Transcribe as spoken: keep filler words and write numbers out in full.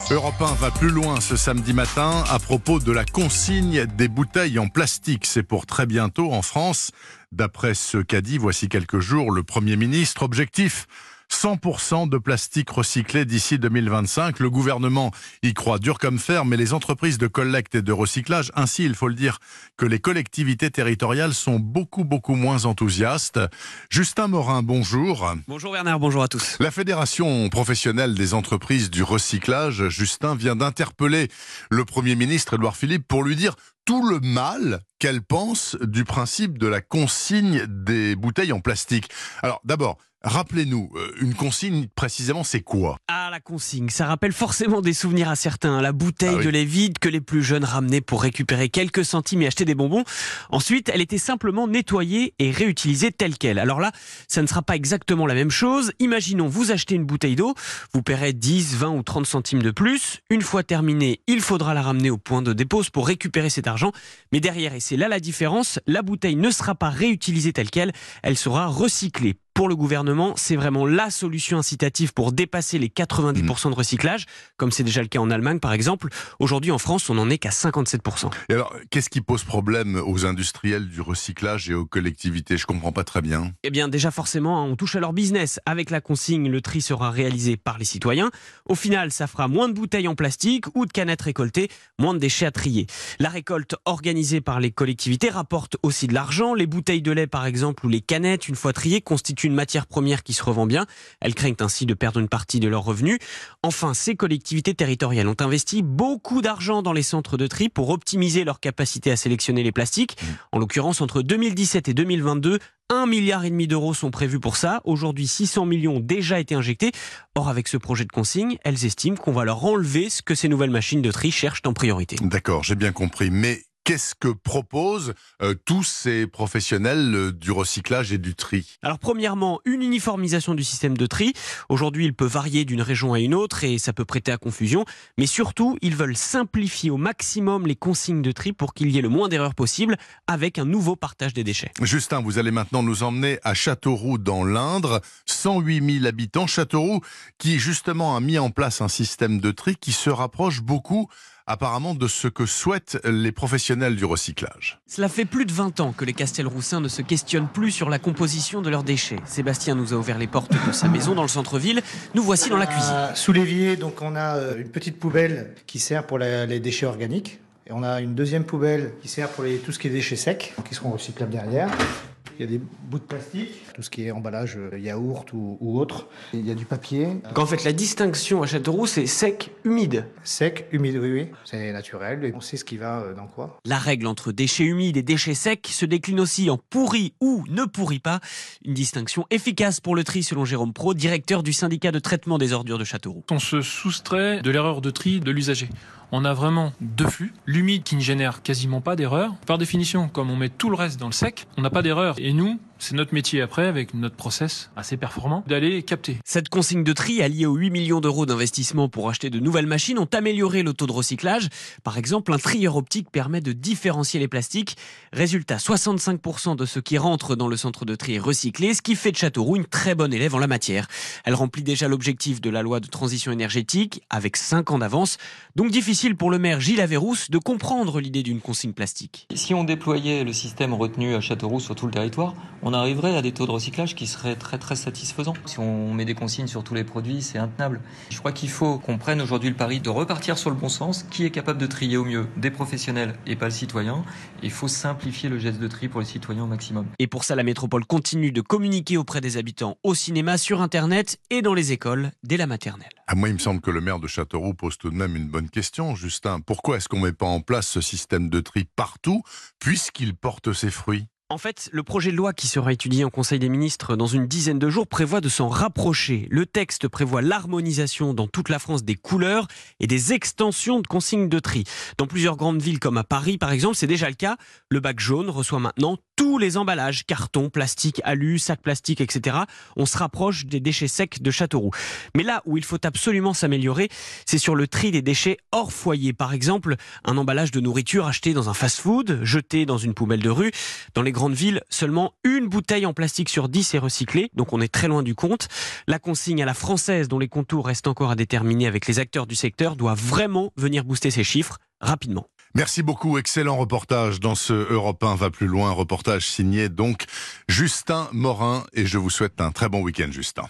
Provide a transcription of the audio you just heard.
Europe un va plus loin ce samedi matin à propos de la consigne des bouteilles en plastique. C'est pour très bientôt en France. D'après ce qu'a dit voici quelques jours le Premier ministre, objectif cent pour cent de plastique recyclé d'ici deux mille vingt-cinq. Le gouvernement y croit dur comme fer, mais les entreprises de collecte et de recyclage, ainsi il faut le dire que les collectivités territoriales sont beaucoup beaucoup moins enthousiastes. Justin Morin, bonjour. Bonjour Bernard, bonjour à tous. La Fédération professionnelle des entreprises du recyclage, Justin, vient d'interpeller le Premier ministre Édouard Philippe pour lui dire tout le mal qu'elle pense du principe de la consigne des bouteilles en plastique. Alors d'abord, rappelez-nous, une consigne précisément c'est quoi ? Ah, la consigne, ça rappelle forcément des souvenirs à certains. La bouteille ah oui. de lait vide que les plus jeunes ramenaient pour récupérer quelques centimes et acheter des bonbons. Ensuite, elle était simplement nettoyée et réutilisée telle qu'elle. Alors là, ça ne sera pas exactement la même chose. Imaginons, vous achetez une bouteille d'eau, vous paierez dix, vingt ou trente centimes de plus. Une fois terminée, il faudra la ramener au point de dépose pour récupérer cet argent. Mais derrière, et c'est là la différence, la bouteille ne sera pas réutilisée telle qu'elle, elle sera recyclée. Pour le gouvernement, c'est vraiment la solution incitative pour dépasser les quatre-vingt-dix pour cent de recyclage, comme c'est déjà le cas en Allemagne par exemple. Aujourd'hui en France, on n'en est qu'à cinquante-sept pour cent. Et alors, qu'est-ce qui pose problème aux industriels du recyclage et aux collectivités ? Je comprends pas très bien. Eh bien déjà forcément, on touche à leur business. Avec la consigne, le tri sera réalisé par les citoyens. Au final, ça fera moins de bouteilles en plastique ou de canettes récoltées, moins de déchets à trier. La récolte organisée par les collectivités rapporte aussi de l'argent. Les bouteilles de lait par exemple ou les canettes, une fois triées, constituent une matière première qui se revend bien. Elles craignent ainsi de perdre une partie de leurs revenus. Enfin, ces collectivités territoriales ont investi beaucoup d'argent dans les centres de tri pour optimiser leur capacité à sélectionner les plastiques. En l'occurrence, entre deux mille dix-sept et deux mille vingt-deux, un milliard et demi d'euros sont prévus pour ça. Aujourd'hui, six cents millions ont déjà été injectés. Or, avec ce projet de consigne, elles estiment qu'on va leur enlever ce que ces nouvelles machines de tri cherchent en priorité. D'accord, j'ai bien compris. Mais qu'est-ce que proposent euh, tous ces professionnels euh, du recyclage et du tri ? Alors premièrement, une uniformisation du système de tri. Aujourd'hui, il peut varier d'une région à une autre et ça peut prêter à confusion. Mais surtout, ils veulent simplifier au maximum les consignes de tri pour qu'il y ait le moins d'erreurs possible avec un nouveau partage des déchets. Justin, vous allez maintenant nous emmener à Châteauroux dans l'Indre. cent huit mille habitants. Châteauroux qui justement a mis en place un système de tri qui se rapproche beaucoup apparemment de ce que souhaitent les professionnels du recyclage. Cela fait plus de vingt ans que les Castelroussins ne se questionnent plus sur la composition de leurs déchets. Sébastien nous a ouvert les portes de sa maison dans le centre-ville. Nous voici dans la cuisine. Euh, sous l'évier, donc on a une petite poubelle qui sert pour la, les déchets organiques. Et on a une deuxième poubelle qui sert pour les, tout ce qui est déchets secs, qui seront recyclables derrière. Il y a des bouts de plastique, tout ce qui est emballage yaourt ou, ou autre. Et il y a du papier. Donc en fait, la distinction à Châteauroux, c'est sec, humide. Sec, humide, oui, oui. C'est naturel et on sait ce qui va dans quoi. La règle entre déchets humides et déchets secs se décline aussi en pourri ou ne pourrit pas. Une distinction efficace pour le tri selon Jérôme Pro, directeur du syndicat de traitement des ordures de Châteauroux. On se soustrait de l'erreur de tri de l'usager. On a vraiment deux flux. L'humide qui ne génère quasiment pas d'erreur. Par définition, comme on met tout le reste dans le sec, on n'a pas d'erreur. Et nous, c'est notre métier après, avec notre process assez performant, d'aller capter. Cette consigne de tri, alliée aux huit millions d'euros d'investissement pour acheter de nouvelles machines, ont amélioré le taux de recyclage. Par exemple, un trieur optique permet de différencier les plastiques. Résultat, soixante-cinq pour cent de ce qui rentre dans le centre de tri est recyclé, ce qui fait de Châteauroux une très bonne élève en la matière. Elle remplit déjà l'objectif de la loi de transition énergétique, avec cinq ans d'avance. Donc difficile pour le maire Gilles Averrousse de comprendre l'idée d'une consigne plastique. Si on déployait le système retenu à Châteauroux sur tout le territoire, on arriverait à des taux de recyclage qui seraient très très satisfaisants. Si on met des consignes sur tous les produits, c'est intenable. Je crois qu'il faut qu'on prenne aujourd'hui le pari de repartir sur le bon sens. Qui est capable de trier au mieux ? Des professionnels et pas le citoyen. Il faut simplifier le geste de tri pour les citoyens au maximum. Et pour ça, la métropole continue de communiquer auprès des habitants au cinéma, sur Internet et dans les écoles dès la maternelle. À moi, il me semble que le maire de Châteauroux pose tout de même une bonne question, Justin. Pourquoi est-ce qu'on ne met pas en place ce système de tri partout, puisqu'il porte ses fruits ? En fait, le projet de loi qui sera étudié en Conseil des ministres dans une dizaine de jours prévoit de s'en rapprocher. Le texte prévoit l'harmonisation dans toute la France des couleurs et des extensions de consignes de tri. Dans plusieurs grandes villes comme à Paris, par exemple, c'est déjà le cas. Le bac jaune reçoit maintenant tous les emballages, carton, plastique, alu, sacs plastiques, et cetera. On se rapproche des déchets secs de Châteauroux. Mais là où il faut absolument s'améliorer, c'est sur le tri des déchets hors foyer. Par exemple, un emballage de nourriture acheté dans un fast-food, jeté dans une poubelle de rue. Dans les grandes villes, seulement une bouteille en plastique sur dix est recyclée, donc on est très loin du compte. La consigne à la française, dont les contours restent encore à déterminer avec les acteurs du secteur, doit vraiment venir booster ces chiffres rapidement. Merci beaucoup, excellent reportage dans ce Europe un va plus loin, reportage signé donc Justin Morin, et je vous souhaite un très bon week-end Justin.